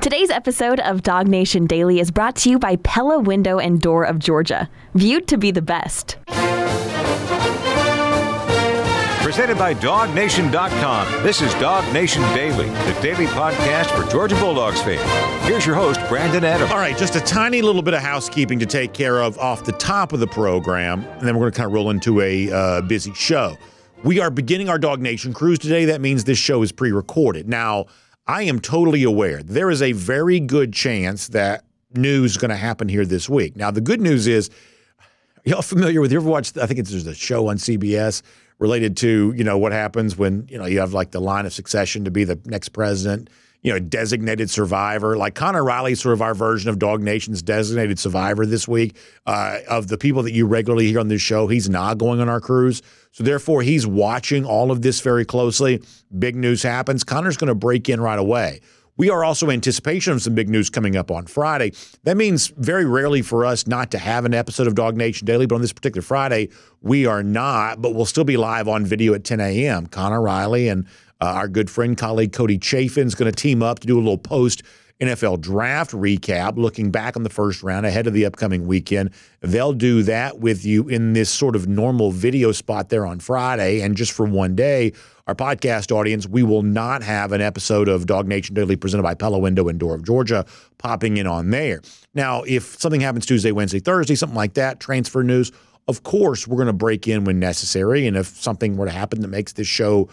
Today's episode of Dog Nation Daily is brought to you by Pella Window and Door of Georgia, viewed to be the best. Presented by DogNation.com. This is Dog Nation Daily, the daily podcast for Georgia Bulldogs fans. Here's your host, Brandon Adams. All right, just a tiny little bit of housekeeping to take care of off the top of the program, and then we're going to kind of roll into a busy show. We are beginning our Dog Nation cruise today. That means this show is pre-recorded. Now, I am totally aware there is a very good chance that news is going to happen here this week. Now, the good news is, y'all familiar with, you ever watched, I think there's a show on CBS related to, what happens when, you have like the line of succession to be the next president, designated survivor. Like Connor Riley's sort of our version of Dog Nation's designated survivor this week. Of the people that you regularly hear on this show, he's not going on our cruise. So therefore, he's watching all of this very closely. Big news happens. Connor's going to break in right away. We are also in anticipation of some big news coming up on Friday. That means very rarely for us not to have an episode of Dog Nation Daily, but on this particular Friday, we are not, but we'll still be live on video at 10 a.m. Connor Riley and our good friend, colleague Cody Chafin is going to team up to do a little post-NFL draft recap, looking back on the first round ahead of the upcoming weekend. They'll do that with you in this sort of normal video spot there on Friday, and just for one day, our podcast audience, we will not have an episode of Dog Nation Daily presented by Pella Window and Door of Georgia popping in on there. Now, if something happens Tuesday, Wednesday, Thursday, something like that, transfer news, of course, we're going to break in when necessary. And if something were to happen that makes this show,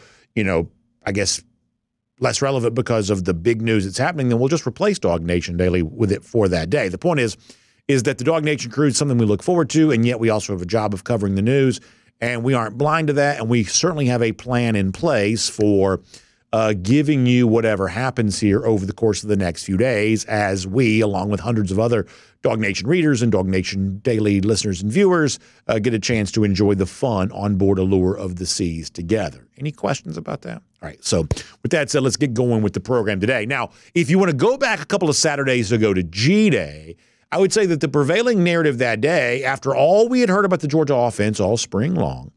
I guess less relevant because of the big news that's happening, then we'll just replace Dog Nation Daily with it for that day. The point is that the Dog Nation cruise is something we look forward to, and yet we also have a job of covering the news. And we aren't blind to that, and we certainly have a plan in place for giving you whatever happens here over the course of the next few days as we, along with hundreds of other Dog Nation readers and Dog Nation Daily listeners and viewers, get a chance to enjoy the fun on board Allure of the Seas together. Any questions about that? All right, so with that said, let's get going with the program today. Now, if you want to go back a couple of Saturdays ago to G-Day, I would say that the prevailing narrative that day, after all we had heard about the Georgia offense all spring long,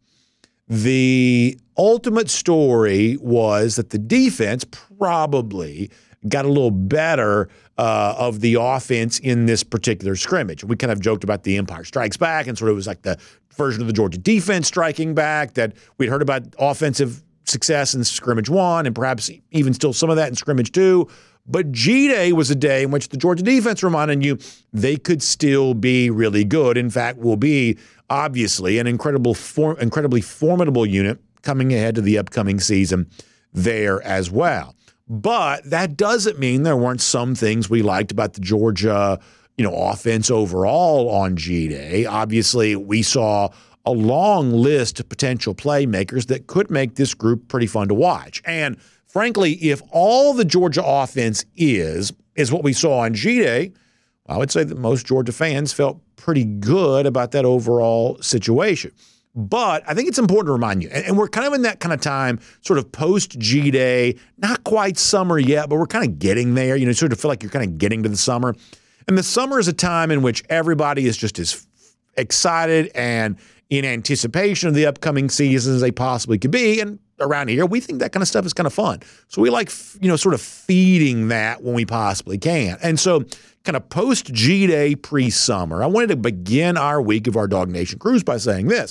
the ultimate story was that the defense probably got a little better of the offense in this particular scrimmage. We kind of joked about the Empire Strikes Back, and sort of it was like the version of the Georgia defense striking back, that we'd heard about offensive success in scrimmage 1 and perhaps even still some of that in scrimmage 2. But G-Day was a day in which the Georgia defense reminded you they could still be really good. In fact, will be obviously an incredibly formidable unit coming ahead to the upcoming season there as well. But that doesn't mean there weren't some things we liked about the Georgia, offense overall on G-Day. Obviously, we saw a long list of potential playmakers that could make this group pretty fun to watch. And frankly, if all the Georgia offense is what we saw on G-Day, I would say that most Georgia fans felt pretty good about that overall situation. But I think it's important to remind you, and we're kind of in that kind of time, sort of post-G-Day, not quite summer yet, but we're kind of getting there. You sort of feel like you're kind of getting to the summer. And the summer is a time in which everybody is just as excited and in anticipation of the upcoming season as they possibly could be. And around here, we think that kind of stuff is kind of fun. So we like, sort of feeding that when we possibly can. And so kind of post-G-Day, pre-summer, I wanted to begin our week of our Dog Nation cruise by saying this,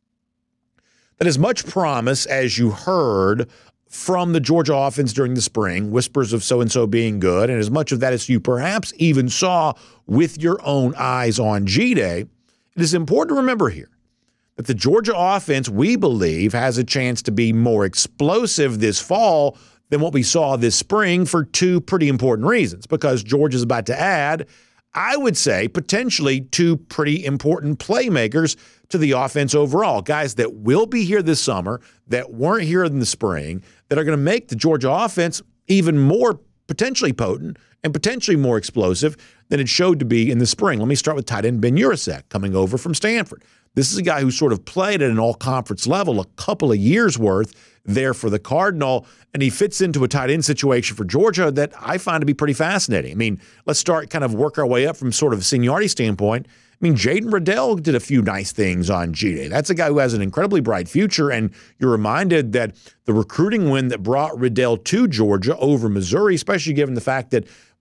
that as much promise as you heard from the Georgia offense during the spring, whispers of so-and-so being good, and as much of that as you perhaps even saw with your own eyes on G-Day, it is important to remember here that the Georgia offense, we believe, has a chance to be more explosive this fall than what we saw this spring for two pretty important reasons. Because Georgia's about to add, I would say, potentially two pretty important playmakers to the offense overall. Guys that will be here this summer, that weren't here in the spring, that are going to make the Georgia offense even more potentially potent and potentially more explosive than it showed to be in the spring. Let me start with tight end Ben Urasek coming over from Stanford. This is a guy who sort of played at an all-conference level a couple of years' worth there for the Cardinal, and he fits into a tight end situation for Georgia that I find to be pretty fascinating. I mean, let's start kind of work our way up from sort of a seniority standpoint. I mean, Jaden Riddell did a few nice things on G-Day. That's a guy who has an incredibly bright future, and you're reminded that the recruiting win that brought Riddell to Georgia over Missouri, especially given the fact that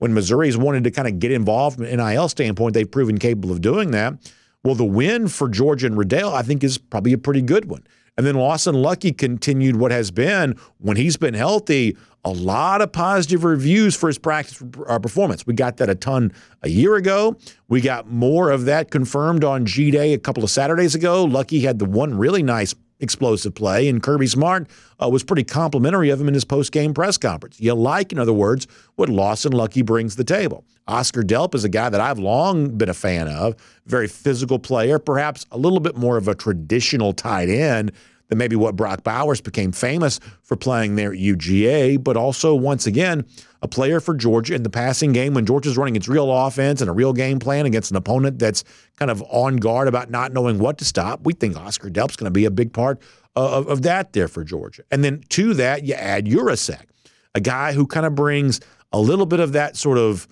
when Missouri's wanted to kind of get involved from an NIL standpoint, they've proven capable of doing that. Well, the win for Georgia and Riddell, I think, is probably a pretty good one. And then Lawson Lucky continued what has been, when he's been healthy, a lot of positive reviews for his practice performance. We got that a ton a year ago. We got more of that confirmed on G-Day a couple of Saturdays ago. Lucky had the one really nice explosive play, and Kirby Smart was pretty complimentary of him in his post-game press conference. You like, in other words, what Lawson Lucky brings to the table. Oscar Delp is a guy that I've long been a fan of, very physical player, perhaps a little bit more of a traditional tight end than maybe what Brock Bowers became famous for playing there at UGA, but also, once again, a player for Georgia in the passing game when Georgia's running its real offense and a real game plan against an opponent that's kind of on guard about not knowing what to stop. We think Oscar Delp's going to be a big part of that there for Georgia. And then to that, you add Urasek, a guy who kind of brings a little bit of that sort of,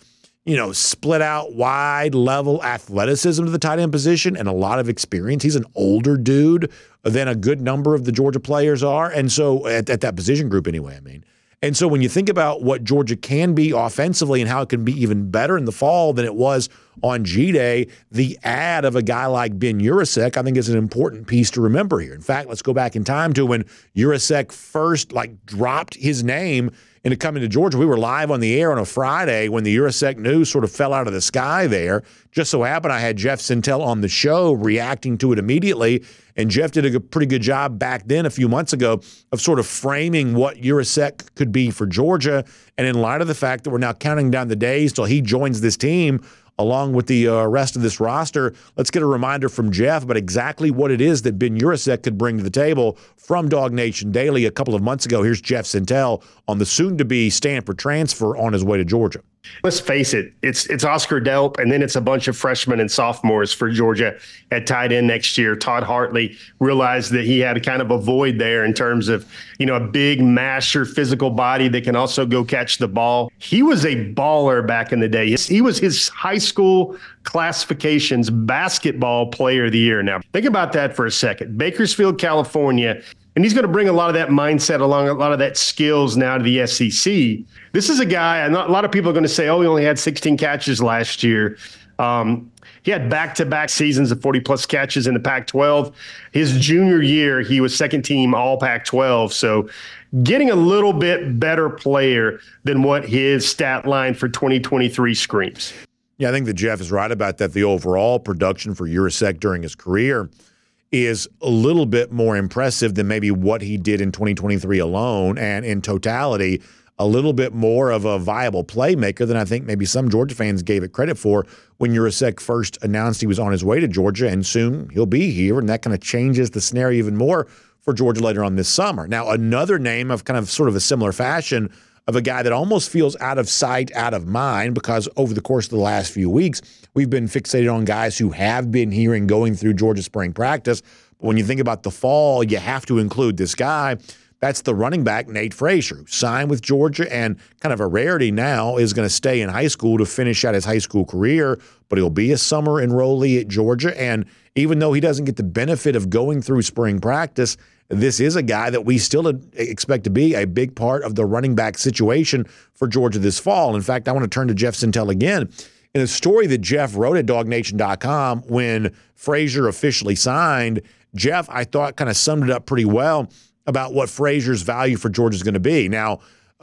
split out wide level athleticism to the tight end position and a lot of experience. He's an older dude than a good number of the Georgia players are. And so at that position group anyway, And so when you think about what Georgia can be offensively and how it can be even better in the fall than it was on G-Day, the add of a guy like Ben Urasek, I think, is an important piece to remember here. In fact, let's go back in time to when Urasek first dropped his name into coming to Georgia. We were live on the air on a Friday when the Urasek news sort of fell out of the sky there. Just so happened I had Jeff Sentell on the show reacting to it immediately, and Jeff did a pretty good job back then a few months ago of sort of framing what Urasek could be for Georgia. And in light of the fact that we're now counting down the days till he joins this team along with the rest of this roster, let's get a reminder from Jeff about exactly what it is that Ben Urasek could bring to the table from Dog Nation Daily a couple of months ago. Here's Jeff Sentell on the soon-to-be Stanford transfer on his way to Georgia. Let's face it, it's Oscar Delp, and then it's a bunch of freshmen and sophomores for Georgia at tight end next year. Todd Hartley realized that he had kind of a void there in terms of, a big masher, physical body that can also go catch the ball. He was a baller back in the day. He was his high school classifications basketball player of the year. Now, think about that for a second. Bakersfield, California. And he's going to bring a lot of that mindset along, a lot of that skills now to the SEC. This is a guy, and a lot of people are going to say, he only had 16 catches last year. He had back-to-back seasons of 40-plus catches in the Pac-12. His junior year, he was second team all Pac-12. So getting a little bit better player than what his stat line for 2023 screams. Yeah, I think that Jeff is right about that. The overall production for Urasek during his career is a little bit more impressive than maybe what he did in 2023 alone, and in totality, a little bit more of a viable playmaker than I think maybe some Georgia fans gave it credit for when Urasek first announced he was on his way to Georgia, and soon he'll be here, and that kind of changes the scenario even more for Georgia later on this summer. Now, another name of kind of sort of a similar fashion of a guy that almost feels out of sight, out of mind, because over the course of the last few weeks, we've been fixated on guys who have been here and going through Georgia spring practice. But when you think about the fall, you have to include this guy. That's the running back, Nate Frazier, who signed with Georgia and kind of a rarity now is going to stay in high school to finish out his high school career, but he'll be a summer enrollee at Georgia. And even though he doesn't get the benefit of going through spring practice, this is a guy that we still expect to be a big part of the running back situation for Georgia this fall. In fact, I want to turn to Jeff Sentell again. In a story that Jeff wrote at DogNation.com when Frazier officially signed, Jeff, I thought, kind of summed it up pretty well about what Frazier's value for Georgia is going to be. Now,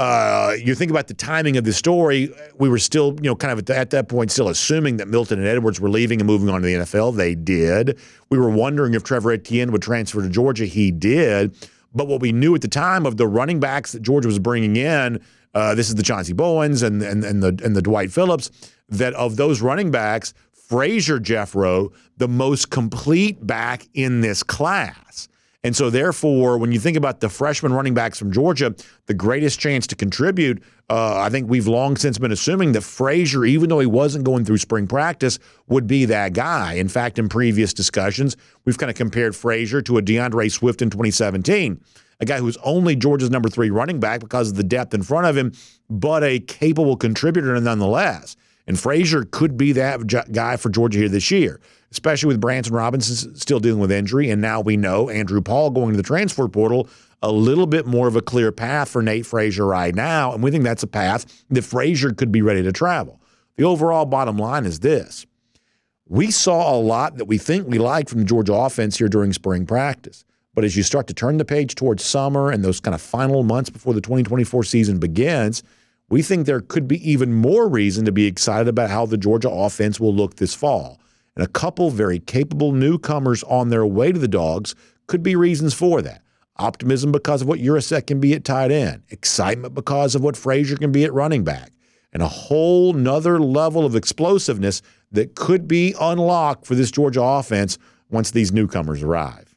you think about the timing of the story, we were still, kind of at that point still assuming that Milton and Edwards were leaving and moving on to the NFL. They did. We were wondering if Trevor Etienne would transfer to Georgia. He did. But what we knew at the time of the running backs that Georgia was bringing in, this is the Chauncey Bowens and the Dwight Phillips, that of those running backs, Frazier, Jeff wrote, the most complete back in this class. And so, therefore, when you think about the freshman running backs from Georgia, the greatest chance to contribute, I think we've long since been assuming that Frazier, even though he wasn't going through spring practice, would be that guy. In fact, in previous discussions, we've kind of compared Frazier to a DeAndre Swift in 2017, a guy who was only Georgia's number 3 running back because of the depth in front of him, but a capable contributor nonetheless. And Frazier could be that guy for Georgia here this year, especially with Branson Robinson still dealing with injury. And now we know Andrew Paul going to the transfer portal, a little bit more of a clear path for Nate Frazier right now. And we think that's a path that Frazier could be ready to travel. The overall bottom line is this. We saw a lot that we think we like from the Georgia offense here during spring practice. But as you start to turn the page towards summer and those kind of final months before the 2024 season begins, we think there could be even more reason to be excited about how the Georgia offense will look this fall. And a couple very capable newcomers on their way to the Dogs could be reasons for that. Optimism because of what Urasek can be at tight end. Excitement because of what Frazier can be at running back. And a whole nother level of explosiveness that could be unlocked for this Georgia offense once these newcomers arrive.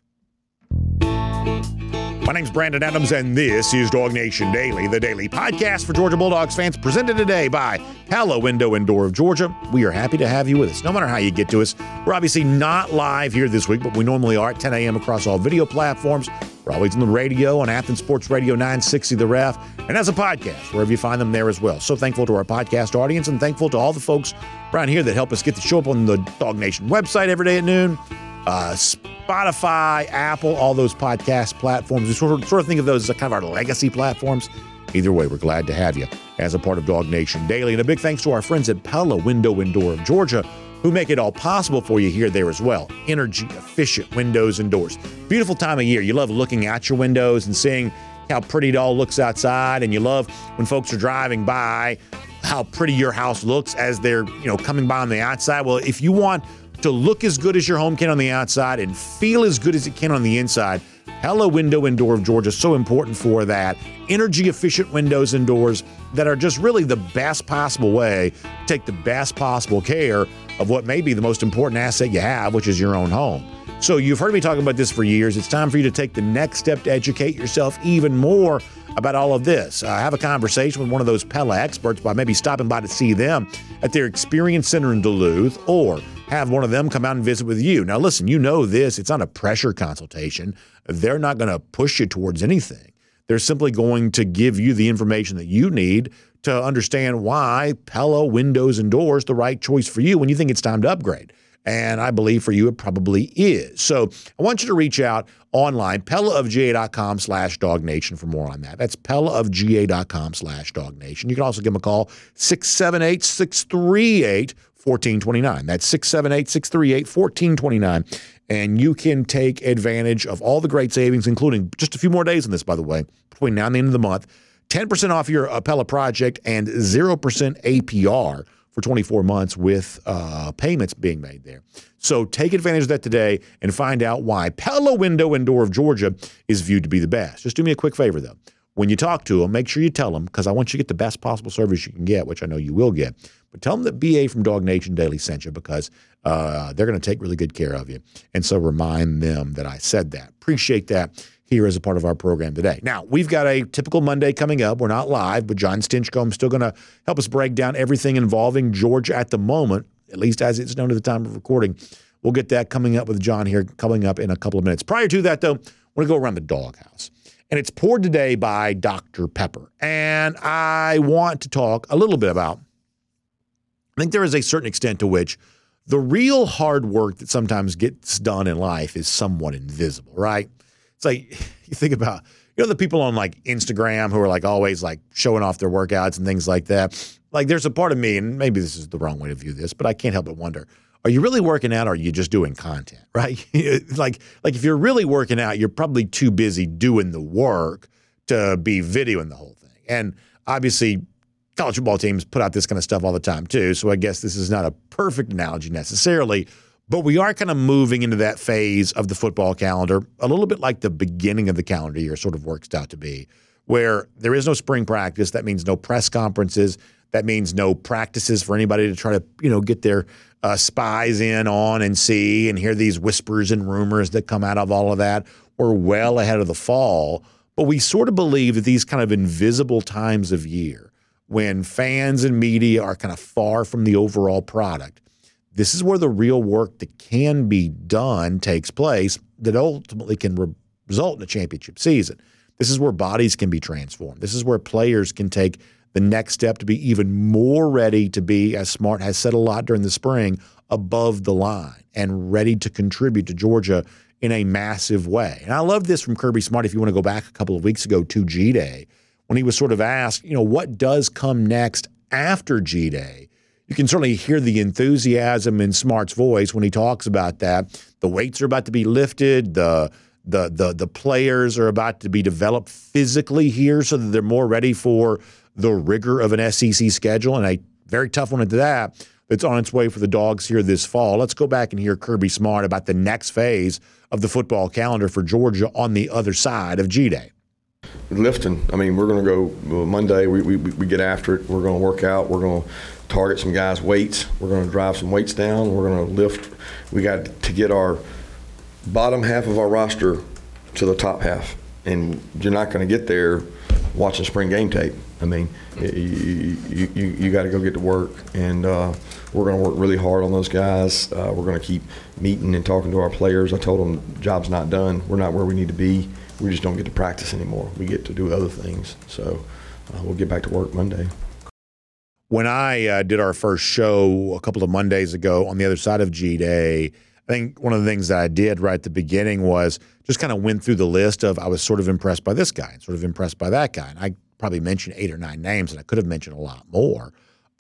My name's Brandon Adams, and this is Dog Nation Daily, the daily podcast for Georgia Bulldogs fans, presented today by Pella Window and Door of Georgia. We are happy to have you with us, no matter how you get to us. We're obviously not live here this week, but we normally are at 10 a.m. across all video platforms. We're always on the radio, on Athens Sports Radio 960 The Ref, and as a podcast, wherever you find them there as well. So thankful to our podcast audience and thankful to all the folks around here that help us get the show up on the Dog Nation website every day at noon. Spotify, Apple, all those podcast platforms. We sort of think of those as kind of our legacy platforms. Either way, we're glad to have you as a part of Dog Nation Daily. And a big thanks to our friends at Pella Window and Door of Georgia, who make it all possible for you here, there as well. Energy-efficient windows and doors. Beautiful time of year. You love looking out your windows and seeing how pretty it all looks outside. And you love when folks are driving by how pretty your house looks as they're, coming by on the outside. Well, if you want to look as good as your home can on the outside and feel as good as it can on the inside, Pella Window and Door of Georgia is so important for that. Energy-efficient windows and doors that are just really the best possible way to take the best possible care of what may be the most important asset you have, which is your own home. So you've heard me talking about this for years. It's time for you to take the next step to educate yourself even more about all of this. Have a conversation with one of those Pella experts by maybe stopping by to see them at their Experience Center in Duluth, or have one of them come out and visit with you. Now, listen, you know this. It's not a pressure consultation. They're not going to push you towards anything. They're simply going to give you the information that you need to understand why Pella Windows and Doors is the right choice for you when you think it's time to upgrade. And I believe for you, it probably is. So I want you to reach out online, PellaofGA.com/DogNation for more on that. That's PellaofGA.com/DogNation. You can also give them a call, 678-638-1429. That's 678-638-1429. And you can take advantage of all the great savings, including just a few more days on this, by the way, between now and the end of the month. 10% off your Pella project and 0% APR for 24 months with payments being made there. So take advantage of that today and find out why Pella Window and Door of Georgia is viewed to be the best. Just do me a quick favor, though. When you talk to them, make sure you tell them, because I want you to get the best possible service you can get, which I know you will get. But tell them that BA from Dog Nation Daily sent you, because they're going to take really good care of you. And so remind them that I said that. Appreciate that here as a part of our program today. Now, we've got a typical Monday coming up. We're not live, but John Stinchcomb is still going to help us break down everything involving Georgia at the moment, at least as it's known at the time of recording. We'll get that coming up with John here coming up in a couple of minutes. Prior to that, though, I want to go around the doghouse. And it's poured today by Dr. Pepper. And I want to talk a little bit about, I think there is a certain extent to which the real hard work that sometimes gets done in life is somewhat invisible, right? It's like, you think about, the people on like Instagram who are like always like showing off their workouts and things like that. Like there's a part of me, and maybe this is the wrong way to view this, but I can't help but wonder, are you really working out or are you just doing content, right? like if you're really working out, you're probably too busy doing the work to be videoing the whole thing. And obviously college football teams put out this kind of stuff all the time too. So I guess this is not a perfect analogy necessarily, but we are kind of moving into that phase of the football calendar, a little bit like the beginning of the calendar year sort of works out to be, where there is no spring practice. That means no press conferences. That means no practices for anybody to try to, get their spies in on and see and hear these whispers and rumors that come out of all of that. We're well ahead of the fall, but we sort of believe that these kind of invisible times of year, when fans and media are kind of far from the overall product, this is where the real work that can be done takes place that ultimately can result in a championship season. This is where bodies can be transformed. This is where players can take the next step to be even more ready to be, as Smart has said a lot during the spring, above the line and ready to contribute to Georgia in a massive way. And I love this from Kirby Smart. If you want to go back a couple of weeks ago to G-Day, when he was sort of asked, what does come next after G-Day? You can certainly hear the enthusiasm in Smart's voice when he talks about that. The weights are about to be lifted. The players are about to be developed physically here so that they're more ready for the rigor of an SEC schedule, and a very tough one at that. That's on its way for the Dogs here this fall. Let's go back and hear Kirby Smart about the next phase of the football calendar for Georgia on the other side of G-Day. Lifting. I mean, we're going to go Monday. We get after it. We're going to work out. We're going to target some guys' weights. We're going to drive some weights down. We're going to lift. We got to get our bottom half of our roster to the top half, and you're not going to get there watching spring game tape. I mean, you got to go get to work, and we're going to work really hard on those guys. We're going to keep meeting and talking to our players. I told them, job's not done. We're not where we need to be. We just don't get to practice anymore. We get to do other things. So we'll get back to work Monday. When I did our first show a couple of Mondays ago on the other side of G-Day, I think one of the things that I did right at the beginning was just kind of went through the list of, I was sort of impressed by this guy and sort of impressed by that guy. And I probably mentioned 8 or 9 names, and I could have mentioned a lot more.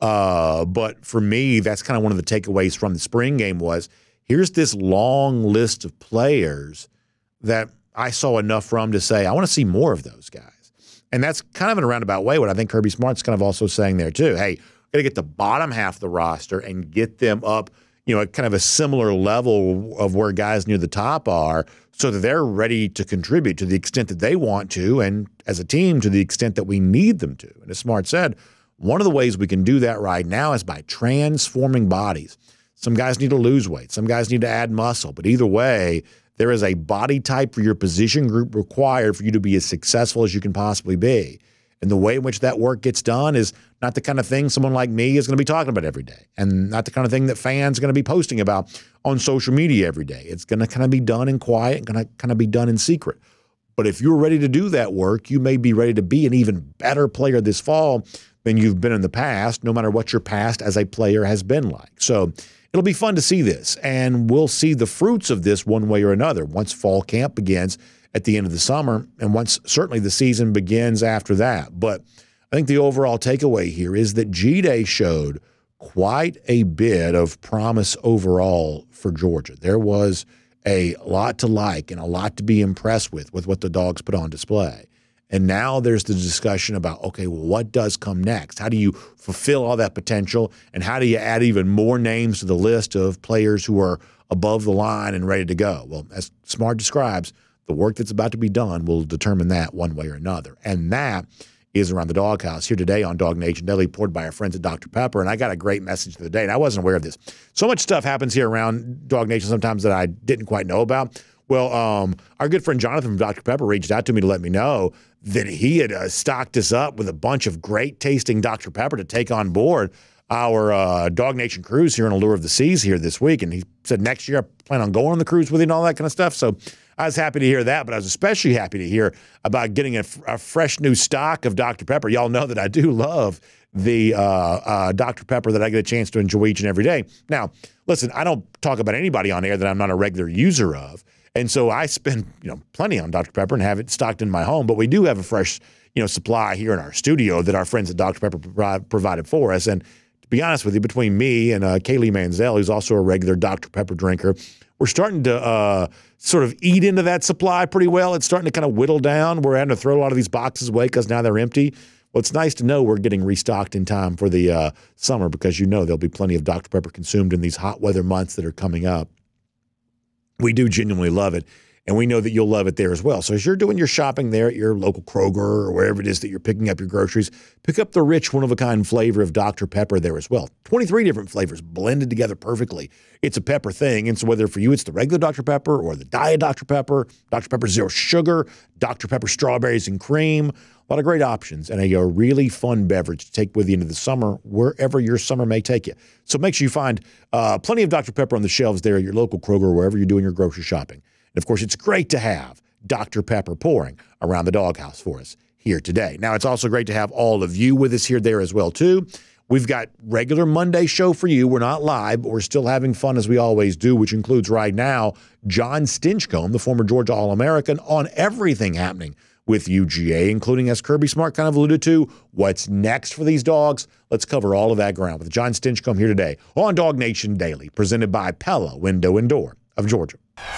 But for me, that's kind of one of the takeaways from the spring game was, here's this long list of players that I saw enough from to say, I want to see more of those guys. And that's kind of in a roundabout way what I think Kirby Smart's kind of also saying there too. Hey, we've got to get the bottom half of the roster and get them up, at kind of a similar level of where guys near the top are so that they're ready to contribute to the extent that they want to, and as a team to the extent that we need them to. And as Smart said, one of the ways we can do that right now is by transforming bodies. Some guys need to lose weight. Some guys need to add muscle. But either way, there is a body type for your position group required for you to be as successful as you can possibly be. And the way in which that work gets done is not the kind of thing someone like me is going to be talking about every day, and not the kind of thing that fans are going to be posting about on social media every day. It's going to kind of be done in quiet and going to kind of be done in secret. But if you're ready to do that work, you may be ready to be an even better player this fall than you've been in the past, no matter what your past as a player has been like. So it'll be fun to see this, and we'll see the fruits of this one way or another once fall camp begins at the end of the summer, and once certainly the season begins after that. But I think the overall takeaway here is that G-Day showed quite a bit of promise overall for Georgia. There was a lot to like and a lot to be impressed with what the Dogs put on display. And now there's the discussion about, okay, well, what does come next? How do you fulfill all that potential, and how do you add even more names to the list of players who are above the line and ready to go? Well, as Smart describes, the work that's about to be done will determine that one way or another. And that is Around the Doghouse here today on Dog Nation Daily, poured by our friends at Dr. Pepper. And I got a great message the other day, and I wasn't aware of this. So much stuff happens here around Dog Nation sometimes that I didn't quite know about. Well, our good friend Jonathan from Dr. Pepper reached out to me to let me know that he had stocked us up with a bunch of great tasting Dr. Pepper to take on board our Dog Nation cruise here in Allure of the Seas here this week. And he said next year I plan on going on the cruise with you and all that kind of stuff. So I was happy to hear that, but I was especially happy to hear about getting a fresh new stock of Dr. Pepper. Y'all know that I do love the Dr. Pepper that I get a chance to enjoy each and every day. Now, listen, I don't talk about anybody on air that I'm not a regular user of. And so I spend, plenty on Dr. Pepper and have it stocked in my home. But we do have a fresh, supply here in our studio that our friends at Dr. Pepper provided for us. And to be honest with you, between me and Kaylee Manziel, who's also a regular Dr. Pepper drinker, we're starting to sort of eat into that supply pretty well. It's starting to kind of whittle down. We're having to throw a lot of these boxes away because now they're empty. Well, it's nice to know we're getting restocked in time for the summer, because there'll be plenty of Dr. Pepper consumed in these hot weather months that are coming up. We do genuinely love it, and we know that you'll love it there as well. So as you're doing your shopping there at your local Kroger or wherever it is that you're picking up your groceries, pick up the rich, one-of-a-kind flavor of Dr. Pepper there as well. 23 different flavors blended together perfectly. It's a pepper thing, and so whether for you it's the regular Dr. Pepper or the Diet Dr. Pepper Zero Sugar, Dr. Pepper Strawberries and Cream, a lot of great options, and a really fun beverage to take with you into the summer, wherever your summer may take you. So make sure you find plenty of Dr. Pepper on the shelves there at your local Kroger or wherever you're doing your grocery shopping. And, of course, it's great to have Dr. Pepper pouring around the Doghouse for us here today. Now, it's also great to have all of you with us here there as well, too. We've got regular Monday show for you. We're not live, but we're still having fun as we always do, which includes right now John Stinchcomb, the former Georgia All-American, on everything happening with UGA, including, as Kirby Smart kind of alluded to, what's next for these dogs. Let's cover all of that ground with John Stinchcomb here today on Dog Nation Daily, presented by Pella Window and Door of Georgia.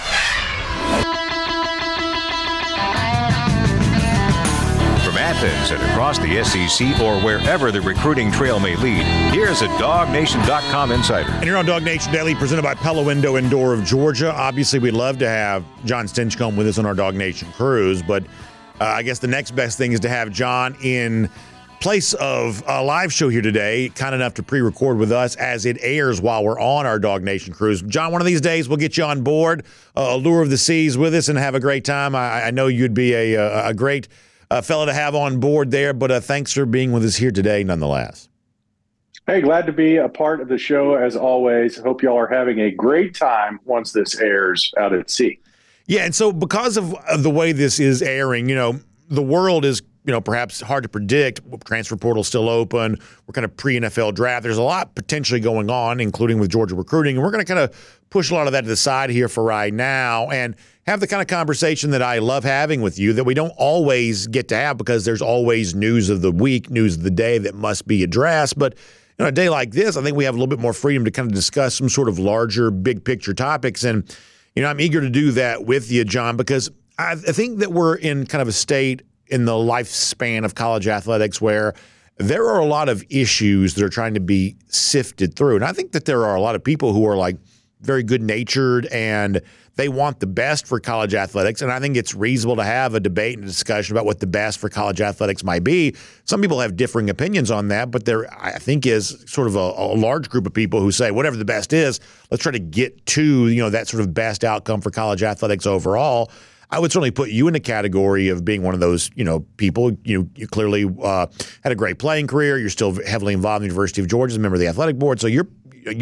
Athens and across the SEC or wherever the recruiting trail may lead, here's a DogNation.com insider. And here on Dog Nation Daily, presented by Pella Window and Door of Georgia. Obviously, we'd love to have John Stinchcomb with us on our Dog Nation cruise, but I guess the next best thing is to have John in place of a live show here today, kind enough to pre-record with us as it airs while we're on our Dog Nation cruise. John, one of these days we'll get you on board, Allure of the Seas with us and have a great time. I know you'd be a great fella to have on board there, but thanks for being with us here today nonetheless. Hey, glad to be a part of the show as always. Hope y'all are having a great time once this airs out at sea. Yeah, and so because of the way this is airing, the world is, perhaps hard to predict. Transfer portal still open. We're kind of pre-NFL draft. There's a lot potentially going on, including with Georgia recruiting, and we're going to kind of push a lot of that to the side here for right now and have the kind of conversation that I love having with you that we don't always get to have because there's always news of the week, news of the day that must be addressed. But a day like this, I think we have a little bit more freedom to kind of discuss some sort of larger, big picture topics. And, I'm eager to do that with you, John, because I think that we're in kind of a state in the lifespan of college athletics where there are a lot of issues that are trying to be sifted through. And I think that there are a lot of people who are like very good-natured and they want the best for college athletics. And I think it's reasonable to have a debate and a discussion about what the best for college athletics might be. Some people have differing opinions on that, but there, I think, is sort of a large group of people who say whatever the best is, let's try to get to, that sort of best outcome for college athletics overall. I would certainly put you in the category of being one of those, people. You clearly had a great playing career. You're still heavily involved in the University of Georgia as a member of the athletic board. So you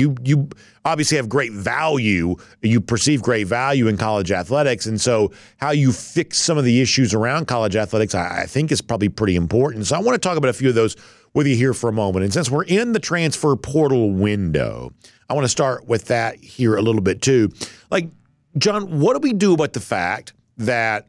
obviously have great value. You perceive great value in college athletics. And so how you fix some of the issues around college athletics, I think is probably pretty important. So I want to talk about a few of those with you here for a moment. And since we're in the transfer portal window, I want to start with that here a little bit too. Like, John, what do we do about the fact that,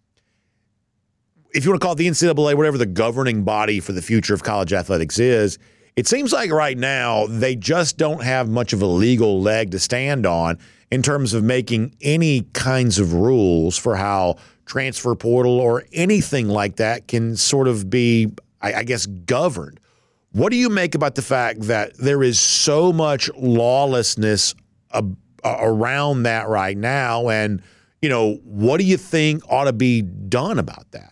if you want to call it the NCAA, whatever the governing body for the future of college athletics is, it seems like right now they just don't have much of a legal leg to stand on in terms of making any kinds of rules for how transfer portal or anything like that can sort of be, I guess, governed. What do you make about the fact that there is so much lawlessness around that right now? And what do you think ought to be done about that?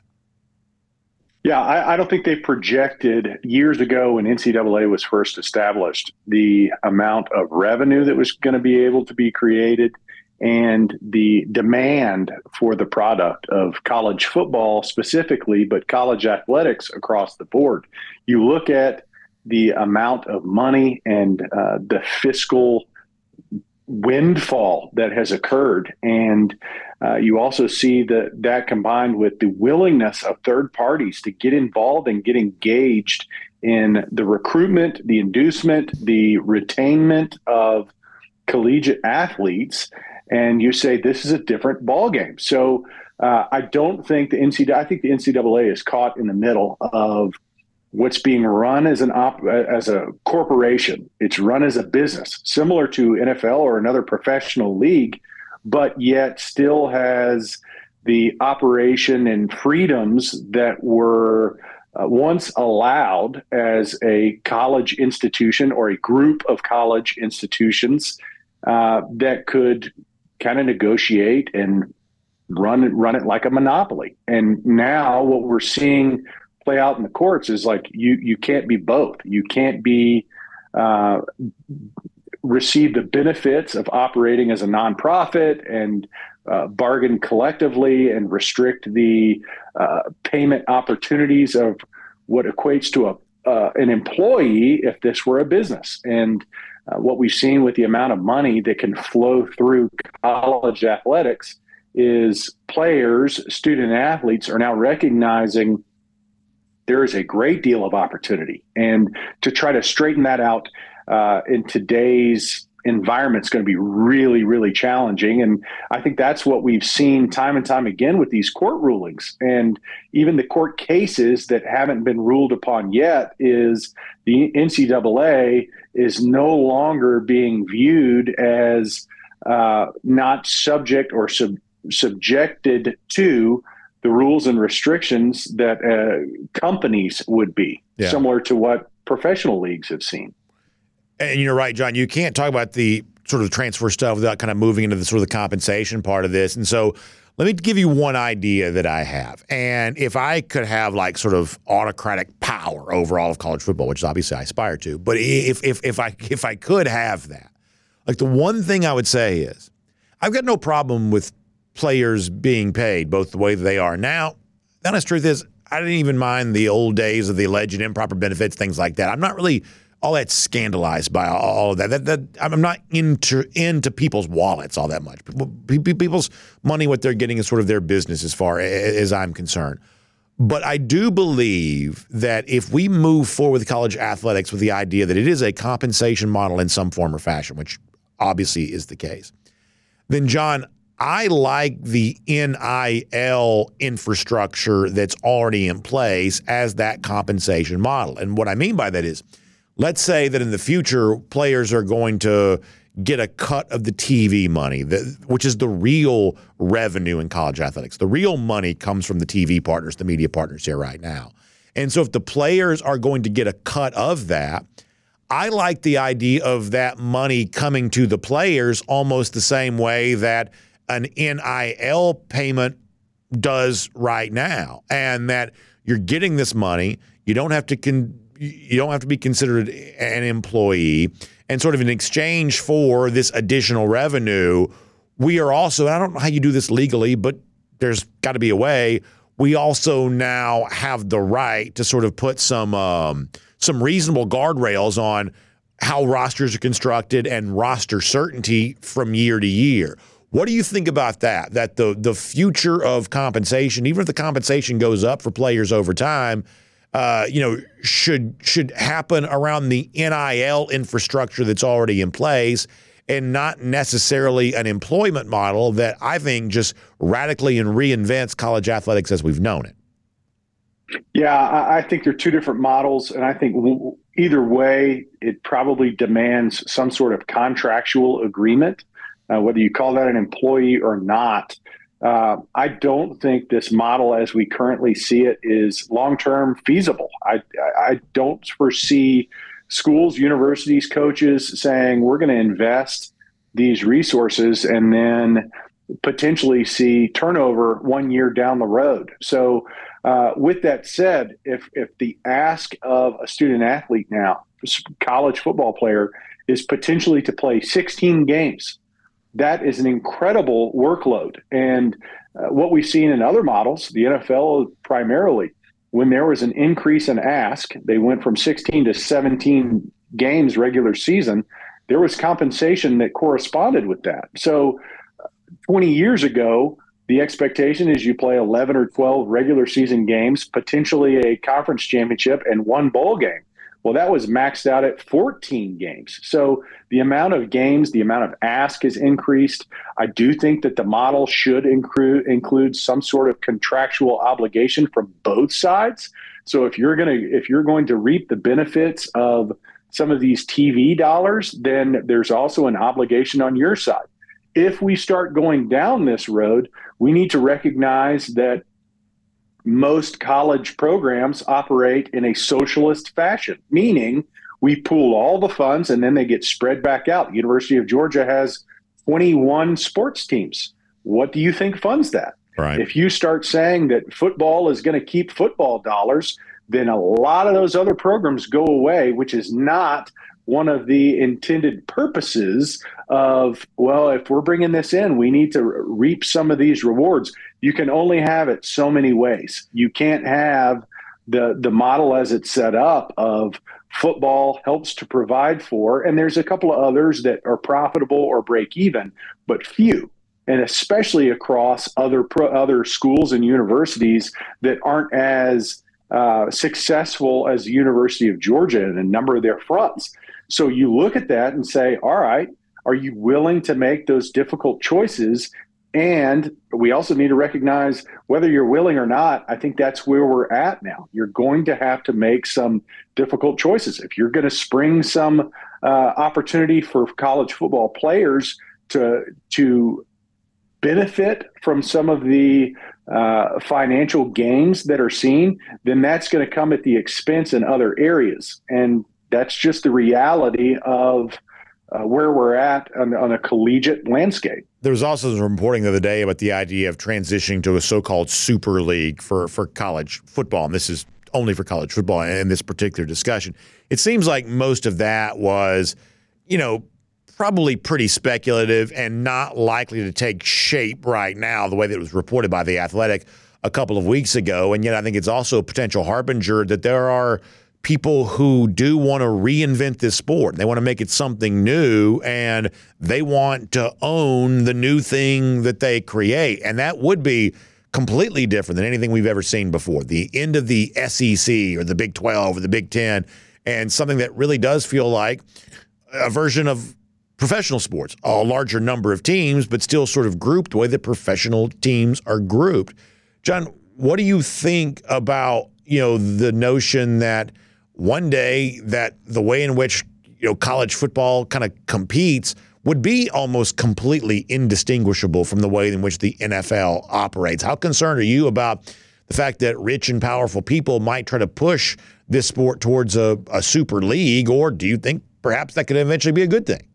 Yeah, I don't think they projected years ago when NCAA was first established the amount of revenue that was going to be able to be created and the demand for the product of college football specifically, but college athletics across the board. You look at the amount of money and the fiscal windfall that has occurred. And you also see that combined with the willingness of third parties to get involved and get engaged in the recruitment, the inducement, the retainment of collegiate athletes. And you say this is a different ballgame. So I don't think I think the NCAA is caught in the middle of what's being run as a corporation. It's run as a business, similar to NFL or another professional league, but yet still has the operation and freedoms that were once allowed as a college institution or a group of college institutions that could kind of negotiate and run it like a monopoly. And now what we're seeing play out in the courts is like you can't be both. You can't be receive the benefits of operating as a nonprofit and bargain collectively and restrict the payment opportunities of what equates to an employee if this were a business. And what we've seen with the amount of money that can flow through college athletics is players, student athletes are now recognizing there is a great deal of opportunity. And to try to straighten that out in today's environment is going to be really, really challenging. And I think that's what we've seen time and time again with these court rulings. And even the court cases that haven't been ruled upon yet is the NCAA is no longer being viewed as not subject or subjected to the rules and restrictions that companies would be, similar to what professional leagues have seen. And you're right, John. You can't talk about the sort of transfer stuff without kind of moving into the sort of the compensation part of this. And so let me give you one idea that I have. And if I could have like sort of autocratic power over all of college football, which obviously I aspire to, but if I could have that, like the one thing I would say is I've got no problem with players being paid both the way that they are now. The honest truth is I didn't even mind the old days of the alleged improper benefits, things like that. I'm not really all that scandalized by all of that. I'm not into people's wallets all that much. People's money, what they're getting is sort of their business as far as I'm concerned. But I do believe that if we move forward with college athletics with the idea that it is a compensation model in some form or fashion, which obviously is the case, then, John, I like the NIL infrastructure that's already in place as that compensation model. And what I mean by that is, let's say that in the future, players are going to get a cut of the TV money, which is the real revenue in college athletics. The real money comes from the TV partners, the media partners here right now. And so if the players are going to get a cut of that, I like the idea of that money coming to the players almost the same way that an NIL payment does right now, and that you're getting this money. You don't have to be considered an employee, and sort of in exchange for this additional revenue, we are also, and I don't know how you do this legally, but there's got to be a way, we also now have the right to sort of put some reasonable guardrails on how rosters are constructed and roster certainty from year to year. What do you think about that? That the future of compensation, even if the compensation goes up for players over time, should happen around the NIL infrastructure that's already in place, and not necessarily an employment model that I think just radically reinvents college athletics as we've known it? Yeah, I think they're two different models, and I think either way, it probably demands some sort of contractual agreement, whether you call that an employee or not. I don't think this model as we currently see it is long-term feasible. I don't foresee schools, universities, coaches saying we're going to invest these resources and then potentially see turnover 1 year down the road. So with that said, if the ask of a student athlete now, college football player, is potentially to play 16 games, that is an incredible workload. And what we've seen in other models, the NFL primarily, when there was an increase in ask, they went from 16 to 17 games regular season, there was compensation that corresponded with that. So 20 years ago, the expectation is you play 11 or 12 regular season games, potentially a conference championship, and one bowl game. Well, that was maxed out at 14 games. So the amount of games, the amount of ask has increased. I do think that the model should include some sort of contractual obligation from both sides. So if you're going to reap the benefits of some of these TV dollars, then there's also an obligation on your side. If we start going down this road, we need to recognize that most college programs operate in a socialist fashion, meaning we pool all the funds and then they get spread back out. The University of Georgia has 21 sports teams. What do you think funds that? Right. If you start saying that football is going to keep football dollars, then a lot of those other programs go away, which is not one of the intended purposes of, well, if we're bringing this in, we need to reap some of these rewards. You can only have it so many ways. You can't have the model as it's set up of football helps to provide for, and there's a couple of others that are profitable or break even, but few. And especially across other schools and universities that aren't as successful as the University of Georgia in a number of their fronts. So you look at that and say, all right, are you willing to make those difficult choices? And we also need to recognize whether you're willing or not. I think that's where we're at now. You're going to have to make some difficult choices. If you're going to spring some opportunity for college football players to benefit from some of the financial gains that are seen, then that's going to come at the expense in other areas. And that's just the reality of where we're at on a collegiate landscape. There was also some reporting the other day about the idea of transitioning to a so-called super league for college football, and this is only for college football in this particular discussion. It seems like most of that was, probably pretty speculative and not likely to take shape right now the way that it was reported by The Athletic a couple of weeks ago. And yet I think it's also a potential harbinger that there are people who do want to reinvent this sport. They want to make it something new, and they want to own the new thing that they create. And that would be completely different than anything we've ever seen before. The end of the SEC or the Big 12 or the Big 10, and something that really does feel like a version of professional sports, a larger number of teams, but still sort of grouped the way that professional teams are grouped. John, what do you think about, the notion that one day that the way in which, college football kind of competes would be almost completely indistinguishable from the way in which the NFL operates? How concerned are you about the fact that rich and powerful people might try to push this sport towards a super league, or do you think perhaps that could eventually be a good thing?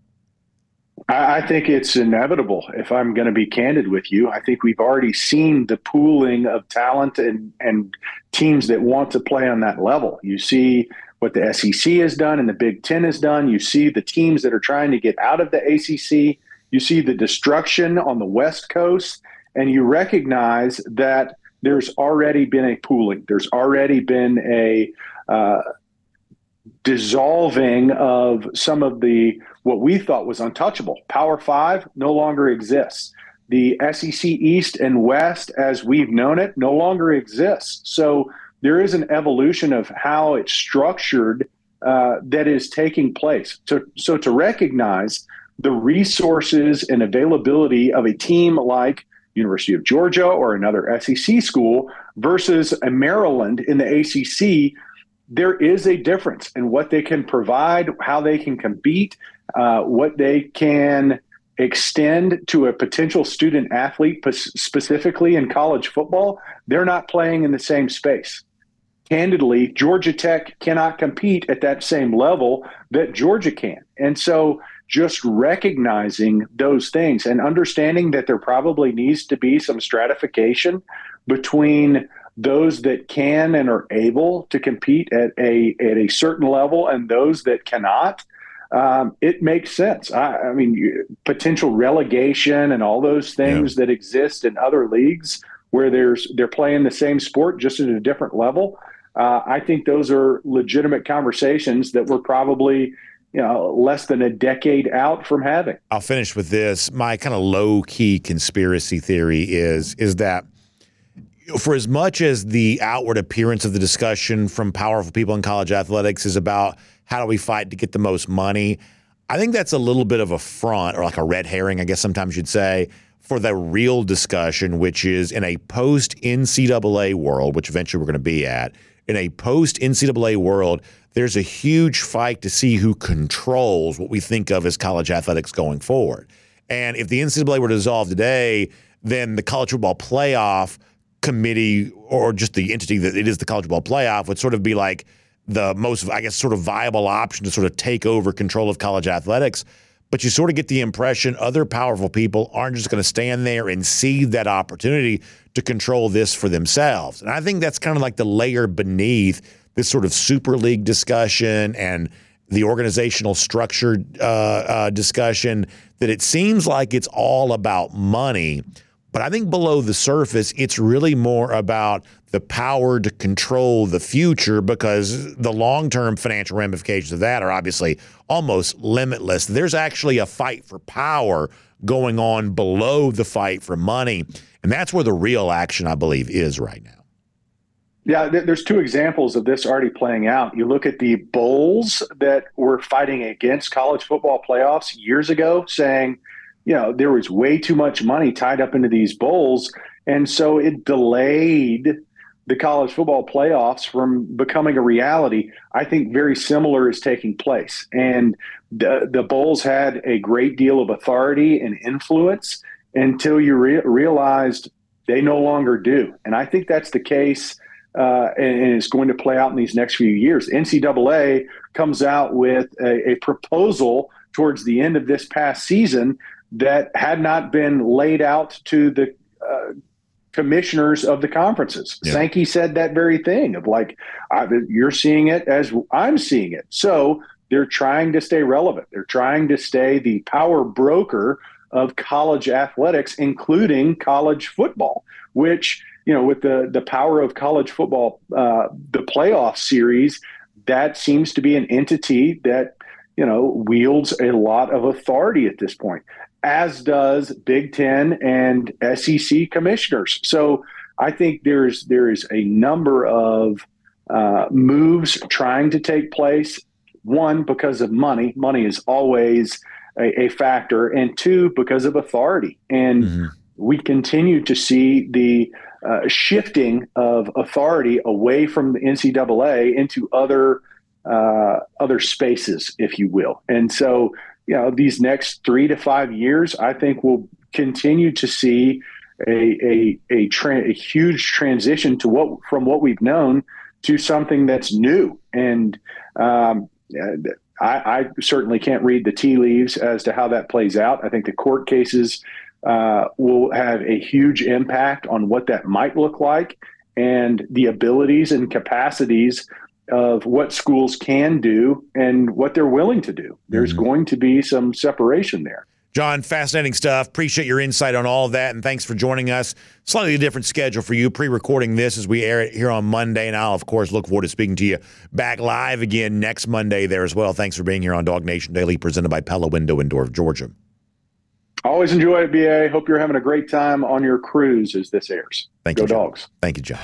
I think it's inevitable, if I'm going to be candid with you. I think we've already seen the pooling of talent and teams that want to play on that level. You see what the SEC has done and the Big Ten has done. You see the teams that are trying to get out of the ACC. You see the destruction on the West Coast, and you recognize that there's already been a pooling. There's already been a dissolving of some of what we thought was untouchable. Power Five no longer exists. The SEC East and West, as we've known it, no longer exists. So there is an evolution of how it's structured that is taking place. So to recognize the resources and availability of a team like University of Georgia or another SEC school versus a Maryland in the ACC, there is a difference in what they can provide, how they can compete, what they can extend to a potential student athlete, specifically in college football. They're not playing in the same space. Candidly, Georgia Tech cannot compete at that same level that Georgia can. And so just recognizing those things and understanding that there probably needs to be some stratification between those that can and are able to compete at a certain level and those that cannot, it makes sense. I mean, potential relegation and all those things that exist in other leagues where they're playing the same sport just at a different level. I think those are legitimate conversations that we're probably less than a decade out from having. I'll finish with this. My kind of low-key conspiracy theory is that for as much as the outward appearance of the discussion from powerful people in college athletics is about how do we fight to get the most money, I think that's a little bit of a front, or like a red herring, I guess sometimes you'd say, for the real discussion, which is in a post-NCAA world, which eventually we're going to be at, in a post-NCAA world, there's a huge fight to see who controls what we think of as college athletics going forward. And if the NCAA were to dissolve today, then the college football playoff committee, or just the entity that it is the college football playoff, would sort of be like the most, I guess, sort of viable option to sort of take over control of college athletics. But you sort of get the impression other powerful people aren't just going to stand there and see that opportunity to control this for themselves. And I think that's kind of like the layer beneath this sort of super league discussion and the organizational structure discussion, that it seems like it's all about money. But I think below the surface, it's really more about the power to control the future, because the long-term financial ramifications of that are obviously almost limitless. There's actually a fight for power going on below the fight for money, and that's where the real action, I believe, is right now. Yeah, there's two examples of this already playing out. You look at the bowls that were fighting against college football playoffs years ago, saying, there was way too much money tied up into these bowls. And so it delayed the college football playoffs from becoming a reality. I think very similar is taking place. And the bowls had a great deal of authority and influence until you realized they no longer do. And I think that's the case. And it's going to play out in these next few years. NCAA comes out with a proposal towards the end of this past season that had not been laid out to the commissioners of the conferences. Yeah. Sankey said that very thing of you're seeing it as I'm seeing it. So they're trying to stay relevant. They're trying to stay the power broker of college athletics, including college football, which – with the power of college football, the playoff series, that seems to be an entity that, wields a lot of authority at this point, as does Big Ten and SEC commissioners. So I think there is a number of moves trying to take place. One, because of money. Money is always a factor. And two, because of authority. And we continue to see the shifting of authority away from the NCAA into other spaces, if you will. And so, these next 3 to 5 years, I think we'll continue to see a huge transition to from what we've known to something that's new. And I certainly can't read the tea leaves as to how that plays out. I think the court cases will have a huge impact on what that might look like and the abilities and capacities of what schools can do and what they're willing to do. There's going to be some separation there. John, fascinating stuff. Appreciate your insight on all of that, and thanks for joining us. Slightly different schedule for you, pre-recording this as we air it here on Monday, and I'll, of course, look forward to speaking to you back live again next Monday there as well. Thanks for being here on Dog Nation Daily, presented by Pella Window in Door of Georgia. Always enjoy it, BA. Hope you're having a great time on your cruise as this airs. Thank you, Go Dogs. Thank you, John.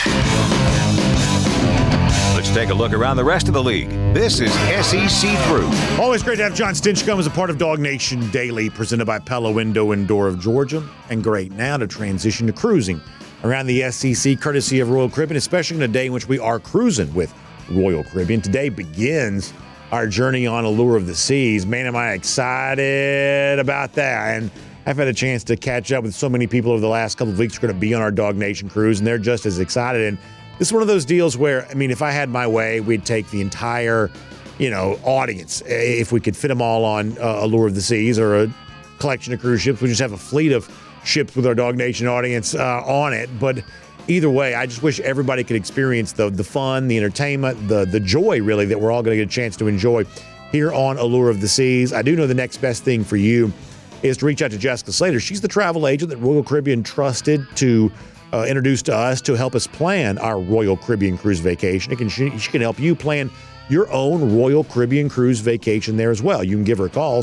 Let's take a look around the rest of the league. This is SEC Through. Always great to have John Stinchcomb as a part of Dog Nation Daily, presented by Pella Window and Door of Georgia. And great now to transition to cruising around the SEC, courtesy of Royal Caribbean, especially in a day in which we are cruising with Royal Caribbean. Today begins our journey on Allure of the Seas. Man, am I excited about that. And I've had a chance to catch up with so many people over the last couple of weeks who are going to be on our Dog Nation cruise, and they're just as excited. And this is one of those deals where, if I had my way, we'd take the entire, audience. If we could fit them all on Allure of the Seas or a collection of cruise ships, we just have a fleet of ships with our Dog Nation audience on it. But either way, I just wish everybody could experience the fun, the entertainment, the joy, really, that we're all going to get a chance to enjoy here on Allure of the Seas. I do know the next best thing for you is to reach out to Jessica Slater. She's the travel agent that Royal Caribbean trusted to introduce to us to help us plan our Royal Caribbean cruise vacation. She can help you plan your own Royal Caribbean cruise vacation there as well. You can give her a call,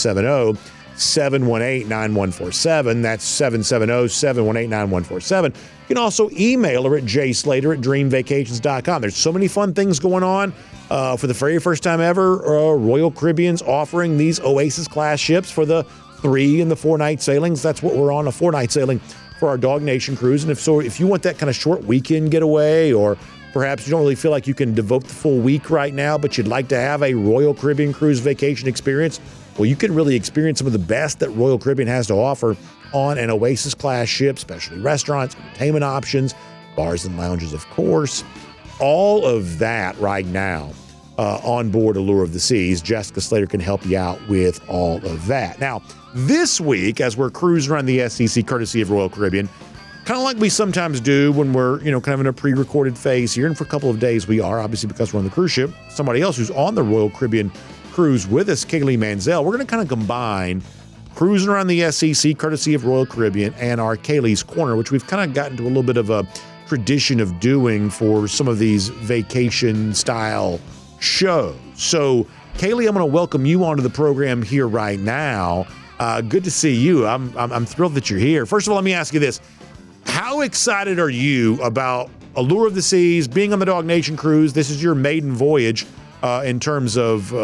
770-718-9147. That's 770-718-9147. You can also email her at jslater@dreamvacations.com. There's so many fun things going on. For the very first time ever, Royal Caribbean's offering these Oasis-class ships for the 3 and the 4 night sailings. That's what we're on, a 4-night sailing for our Dog Nation cruise. And if you want that kind of short weekend getaway, or perhaps you don't really feel like you can devote the full week right now, but you'd like to have a Royal Caribbean cruise vacation experience, well, you can really experience some of the best that Royal Caribbean has to offer on an Oasis-class ship, especially restaurants, entertainment options, bars and lounges, of course. All of that right now on board Allure of the Seas. Jessica Slater can help you out with all of that. Now, this week, as we're cruising around the SEC, courtesy of Royal Caribbean, kind of like we sometimes do when we're, kind of in a pre-recorded phase here, and for a couple of days we are, obviously because we're on the cruise ship. Somebody else who's on the Royal Caribbean cruise with us, Kaylee Mansell. We're going to kind of combine cruising around the SEC, courtesy of Royal Caribbean, and our Kaylee's Corner, which we've kind of gotten to a little bit of a tradition of doing for some of these vacation-style shows. So, Kaylee, I'm going to welcome you onto the program here right now. Good to see you. I'm thrilled that you're here. First of all, let me ask you this. How excited are you about allure of the seas, being on the Dog Nation cruise. This is your maiden voyage in terms of,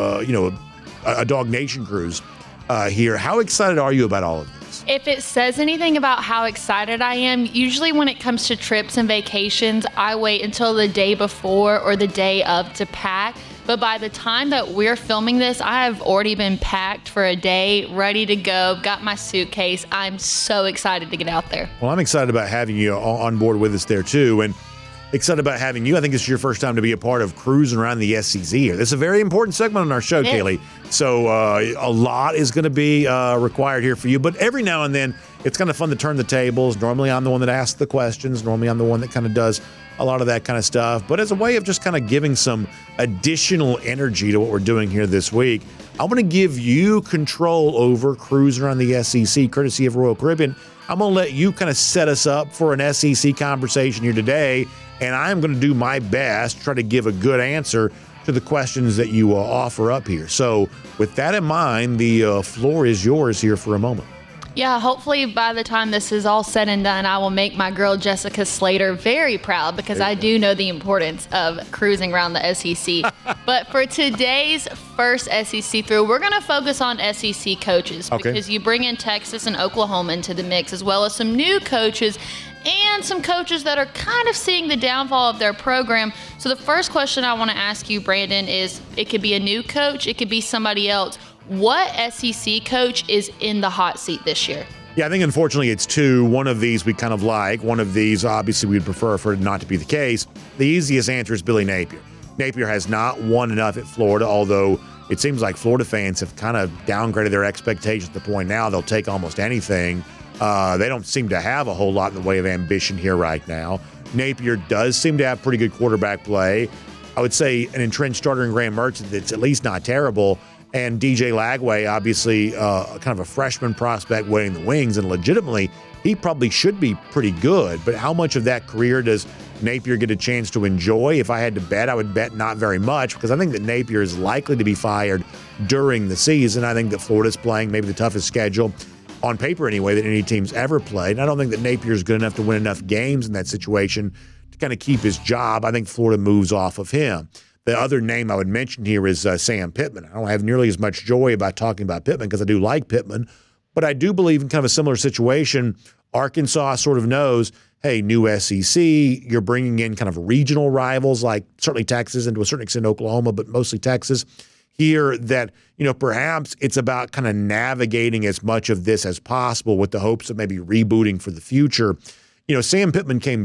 a Dog Nation cruise here. How excited are you about all of this? If it says anything about how excited I am, usually when it comes to trips and vacations, I wait until the day before or the day of to pack. But by the time that we're filming this, I have already been packed for a day, ready to go, got my suitcase. I'm so excited to get out there. Well, I'm excited about having you on board with us there, too. And excited about having you. I think this is your first time to be a part of cruising around the SEC here. This is a very important segment on our show, Kaylee. So a lot is going to be required here for you. But every now and then, it's kind of fun to turn the tables. Normally, I'm the one that asks the questions. Normally, I'm the one that kind of does a lot of that kind of stuff. But as a way of just kind of giving some additional energy to what we're doing here this week, I want to give you control over cruising around the SEC, courtesy of Royal Caribbean. I'm going to let you kind of set us up for an SEC conversation here today. And I'm going to do my best to try to give a good answer to the questions that you offer up here. So with that in mind, the floor is yours here for a moment. Yeah, hopefully by the time this is all said and done, I will make my girl Jessica Slater very proud, because I do know the importance of cruising around the SEC. But for today's first SEC through, we're going to focus on SEC coaches, because you bring in Texas and Oklahoma into the mix, as well as some new coaches and some coaches that are kind of seeing the downfall of their program. So the first question I want to ask you, Brandon, is it could be a new coach, it could be somebody else. What SEC coach is in the hot seat this year? Yeah, I think unfortunately it's two. One of these we kind of like. One of these, obviously, we'd prefer for it not to be the case. The easiest answer is Billy Napier. Napier has not won enough at Florida, although it seems like Florida fans have kind of downgraded their expectations to the point now they'll take almost anything. They don't seem to have a whole lot in the way of ambition here right now. Napier does seem to have pretty good quarterback play. I would say an entrenched starter in Graham Mertz that's at least not terrible. And DJ Lagway, obviously kind of a freshman prospect waiting in the wings, and legitimately, he probably should be pretty good. But how much of that career does Napier get a chance to enjoy? If I had to bet, I would bet not very much, because I think that Napier is likely to be fired during the season. I think that Florida's playing maybe the toughest schedule, on paper anyway, that any team's ever played. And I don't think that Napier is good enough to win enough games in that situation to kind of keep his job. I think Florida moves off of him. The other name I would mention here is Sam Pittman. I don't have nearly as much joy about talking about Pittman because I do like Pittman, but I do believe in kind of a similar situation. Arkansas sort of knows, hey, new SEC, you're bringing in kind of regional rivals like certainly Texas and to a certain extent Oklahoma, but mostly Texas here, that, perhaps it's about kind of navigating as much of this as possible with the hopes of maybe rebooting for the future. Sam Pittman came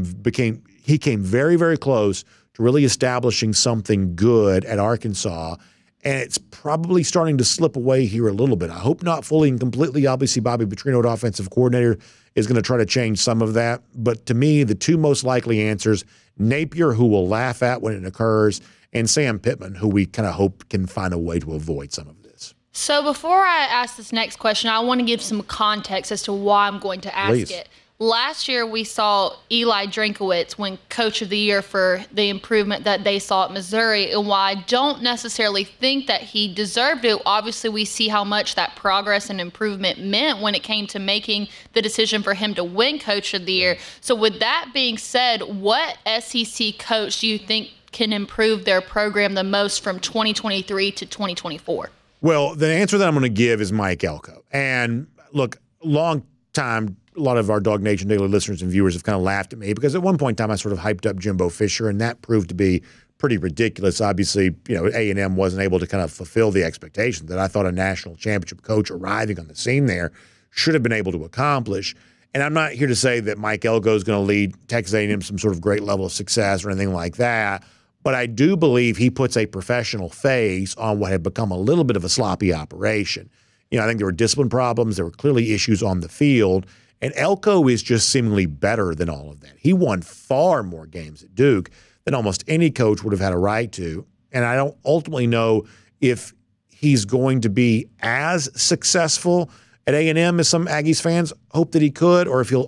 very, very close to really establishing something good at Arkansas, and it's probably starting to slip away here a little bit. I hope not fully and completely. Obviously, Bobby Petrino, the offensive coordinator, is going to try to change some of that. But to me, the two most likely answers, Napier, who will laugh at when it occurs, and Sam Pittman, who we kind of hope can find a way to avoid some of this. So before I ask this next question, I want to give some context as to why I'm going to ask it. Last year, we saw Eli Drinkowitz win Coach of the Year for the improvement that they saw at Missouri, and while I don't necessarily think that he deserved it, obviously we see how much that progress and improvement meant when it came to making the decision for him to win Coach of the Year. So with that being said, what SEC coach do you think can improve their program the most from 2023 to 2024? Well, the answer that I'm going to give is Mike Elko. And look, long time, a lot of our Dog Nation Daily listeners and viewers have kind of laughed at me because at one point in time I sort of hyped up Jimbo Fisher, and that proved to be pretty ridiculous. Obviously, A&M wasn't able to kind of fulfill the expectations that I thought a national championship coach arriving on the scene there should have been able to accomplish. And I'm not here to say that Mike Elko is going to lead Texas A&M some sort of great level of success or anything like that, but I do believe he puts a professional face on what had become a little bit of a sloppy operation. I think there were discipline problems. There were clearly issues on the field. And Elko is just seemingly better than all of that. He won far more games at Duke than almost any coach would have had a right to. And I don't ultimately know if he's going to be as successful at A&M as some Aggies fans hope that he could, or if he'll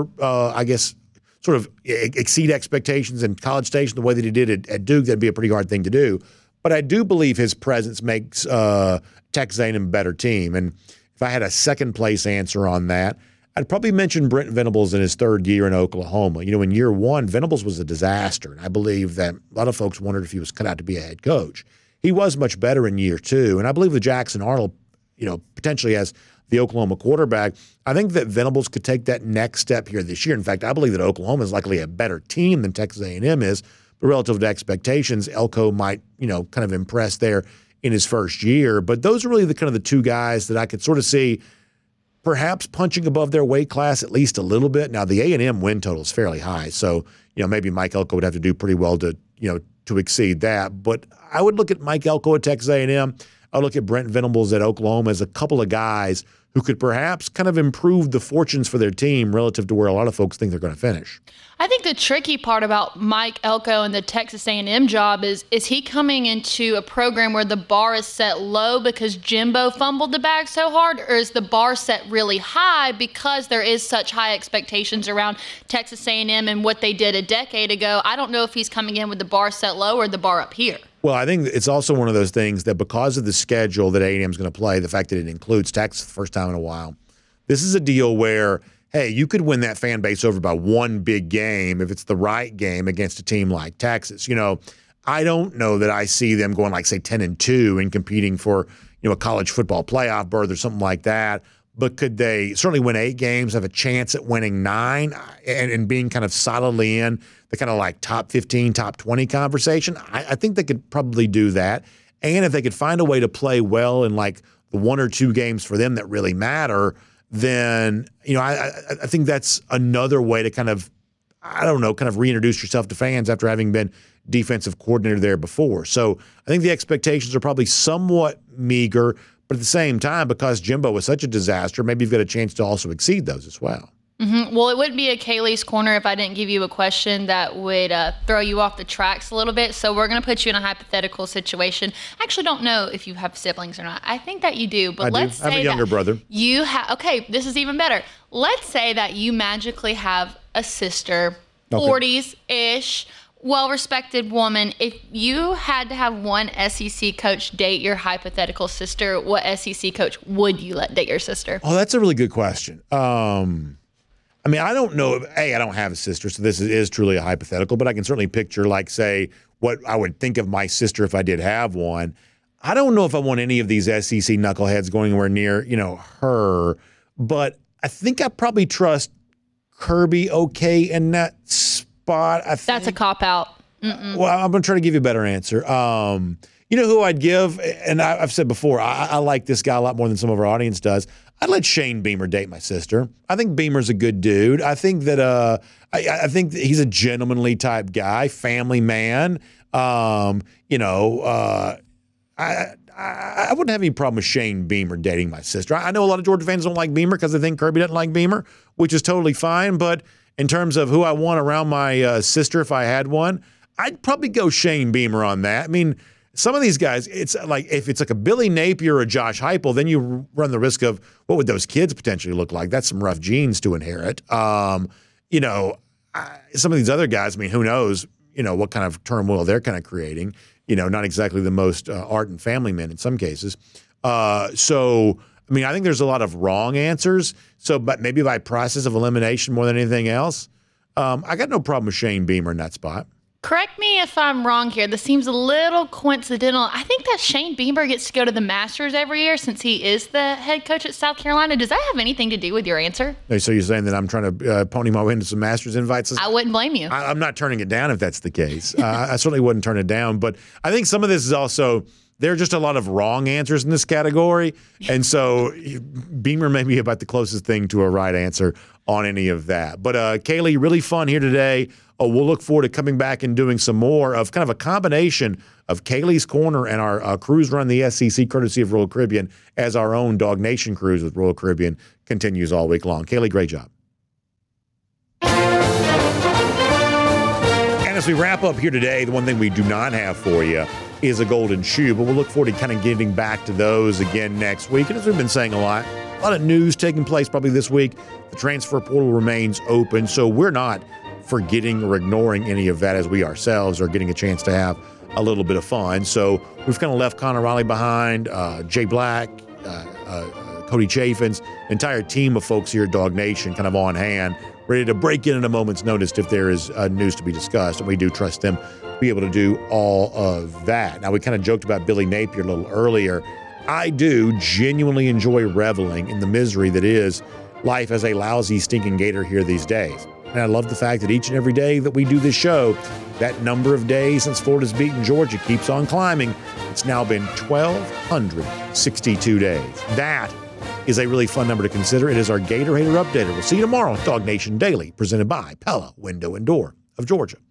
sort of exceed expectations in College Station the way that he did at Duke. That'd be a pretty hard thing to do. But I do believe his presence makes Texas A&M a better team. And if I had a second place answer on that, I'd probably mention Brent Venables in his third year in Oklahoma. In year one, Venables was a disaster, and I believe that a lot of folks wondered if he was cut out to be a head coach. He was much better in year two, and I believe with Jackson Arnold, potentially as the Oklahoma quarterback, I think that Venables could take that next step here this year. In fact, I believe that Oklahoma is likely a better team than Texas A&M is, but relative to expectations, Elko might, kind of impress there in his first year. But those are really the two guys that I could sort of see perhaps punching above their weight class at least a little bit. Now, the A&M win total is fairly high, so maybe Mike Elko would have to do pretty well to exceed that. But I would look at Mike Elko at Texas A&M. I would look at Brent Venables at Oklahoma as a couple of guys who could perhaps kind of improve the fortunes for their team relative to where a lot of folks think they're going to finish. I think the tricky part about Mike Elko and the Texas A&M job is he coming into a program where the bar is set low because Jimbo fumbled the bag so hard, or is the bar set really high because there is such high expectations around Texas A&M and what they did a decade ago? I don't know if he's coming in with the bar set low or the bar up here. Well, I think it's also one of those things that because of the schedule that A&M is going to play, the fact that it includes Texas for the first time in a while, this is a deal where, hey, you could win that fan base over by one big game if it's the right game against a team like Texas. I don't know that I see them going like, say, 10-2 and competing for, a college football playoff berth or something like that. But could they certainly win 8 games, have a chance at winning 9 and being kind of solidly in the kind of like top 15, top 20 conversation? I think they could probably do that. And if they could find a way to play well in like the 1 or 2 games for them that really matter, then, I think that's another way to kind of reintroduce yourself to fans after having been defensive coordinator there before. So I think the expectations are probably somewhat meager. But at the same time, because Jimbo was such a disaster, maybe you've got a chance to also exceed those as well. Mm-hmm. Well, it wouldn't be a Kaylee's Corner if I didn't give you a question that would throw you off the tracks a little bit. So we're going to put you in a hypothetical situation. I actually don't know if you have siblings or not. I think that you do. But let's say I have a younger brother. You have. Okay, this is even better. Let's say that you magically have a sister, 40s-ish, well-respected woman. If you had to have one SEC coach date your hypothetical sister, what SEC coach would you let date your sister? Oh, that's a really good question. I don't know. I don't have a sister, so this is truly a hypothetical, but I can certainly picture, like, say, what I would think of my sister if I did have one. I don't know if I want any of these SEC knuckleheads going anywhere near, her, but I think I probably trust Kirby okay in that spot. That's a cop-out. Well, I'm going to try to give you a better answer. You know who I'd give, and I've said before, I like this guy a lot more than some of our audience does. I'd let Shane Beamer date my sister. I think Beamer's a good dude. I think that I think that he's a gentlemanly type guy, family man. I wouldn't have any problem with Shane Beamer dating my sister. I know a lot of Georgia fans don't like Beamer because they think Kirby doesn't like Beamer, which is totally fine. But in terms of who I want around my sister if I had one, I'd probably go Shane Beamer on that. I mean, some of these guys, it's like if it's like a Billy Napier or a Josh Heupel, then you run the risk of what would those kids potentially look like? That's some rough genes to inherit. Some of these other guys, who knows, what kind of turmoil they're kind of creating. Not exactly the most ardent family men in some cases. I think there's a lot of wrong answers. So, but maybe by process of elimination more than anything else, I got no problem with Shane Beamer in that spot. Correct me if I'm wrong here. This seems a little coincidental. I think that Shane Beamer gets to go to the Masters every year since he is the head coach at South Carolina. Does that have anything to do with your answer? So you're saying that I'm trying to pony my way into some Masters invites? I wouldn't blame you. I'm not turning it down if that's the case. I certainly wouldn't turn it down. But I think some of this is also, there are just a lot of wrong answers in this category. And so Beamer may be about the closest thing to a right answer on any of that. But Kaylee, really fun here today. We'll look forward to coming back and doing some more of kind of a combination of Kaylee's Corner and our cruise run the SEC courtesy of Royal Caribbean as our own Dog Nation cruise with Royal Caribbean continues all week long. Kaylee, great job. And as we wrap up here today, the one thing we do not have for you is a golden shoe, but we'll look forward to kind of getting back to those again next week. And as we've been saying a lot of news taking place probably this week. The transfer portal remains open, so we're not forgetting or ignoring any of that as we ourselves are getting a chance to have a little bit of fun. So we've kind of left Connor Riley behind, Jay Black, Cody Chaffins, entire team of folks here at Dog Nation kind of on hand, ready to break in at a moment's notice if there is news to be discussed. And we do trust them to be able to do all of that. Now, we kind of joked about Billy Napier a little earlier. I do genuinely enjoy reveling in the misery that is life as a lousy, stinking Gator here these days. And I love the fact that each and every day that we do this show, that number of days since Florida's beaten Georgia keeps on climbing. It's now been 1,262 days. That is a really fun number to consider. It is our Gator Hater Updater. We'll see you tomorrow on Dog Nation Daily, presented by Pella Window and Door of Georgia.